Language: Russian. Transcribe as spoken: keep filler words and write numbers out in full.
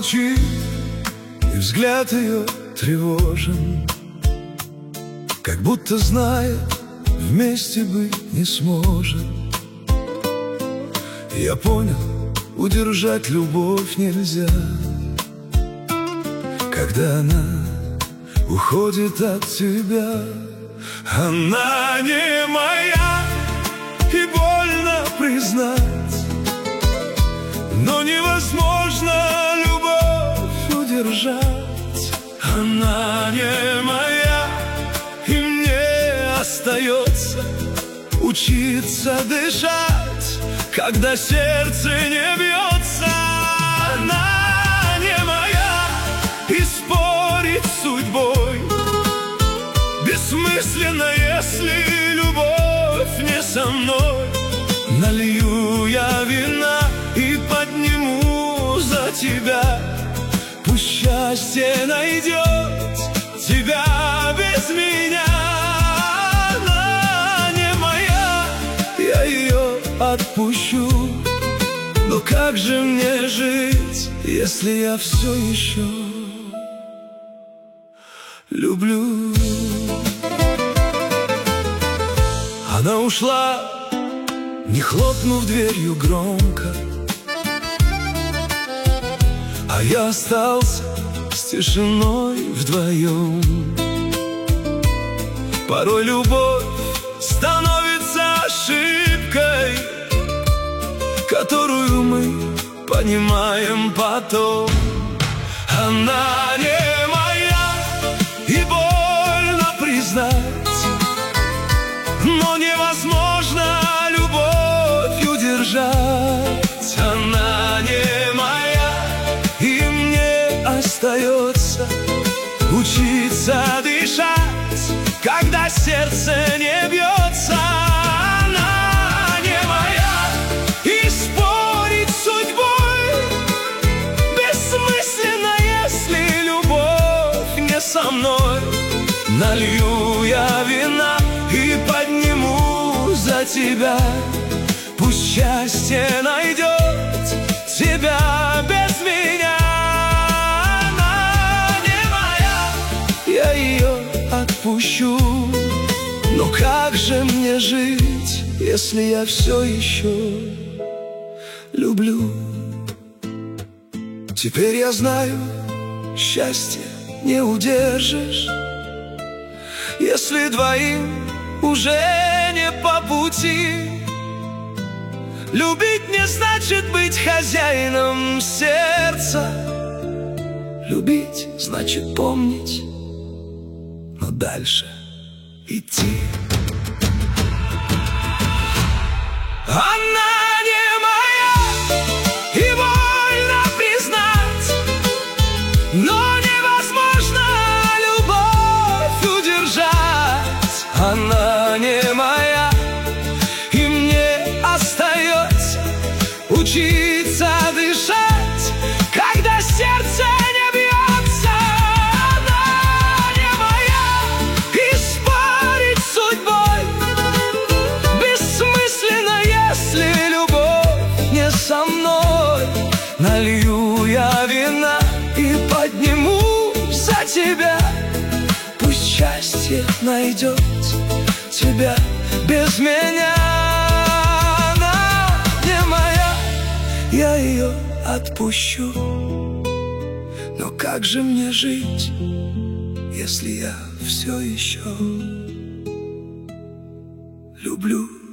молчит, и взгляд ее тревожен, как будто знает, вместе быть не сможет. Я понял, удержать любовь нельзя, когда она уходит от тебя. Она не моя, и больно признать, но невозможно любовь удержать. Она не моя, и мне остается учиться дышать, когда сердце не бьется. Она не моя, и спорить с судьбой бессмысленно, если любовь не со мной. Налью я вина и подниму за тебя, пусть счастье найдет тебя без меня. Она не моя, я ее отпущу, но как же мне жить, если я все еще люблю? Она ушла, не хлопнув дверью громко, а я остался с тишиной вдвоем. Порой любовь становится ошибкой, которую мы понимаем потом. Она не моя, и больно признать, но невозможно любовь удержать. Она не моя, и мне остается учиться дышать, когда сердце не бьется. Она не моя, и спорить с судьбой бессмысленно, если любовь не со мной. Налью я вина и подниму за тебя, пусть счастье найдет тебя без меня. Она не моя, я ее отпущу, но как же мне жить, если я все еще люблю? Теперь я знаю, счастье не удержишь, если двоим уже не по пути. Любить не значит быть хозяином сердца, любить значит помнить, но дальше идти. Она не моя, и больно признать, но невозможно любовь удержать. Она не моя, и мне остается учиться дышать, когда сердце не бьется. Она не моя, и спорить с судьбой бессмысленно, если любовь не со мной. Налью я вина и подниму за тебя, пусть счастье найдет тебя без меня. Она не моя, я ее отпущу, но как же мне жить, если я все еще люблю?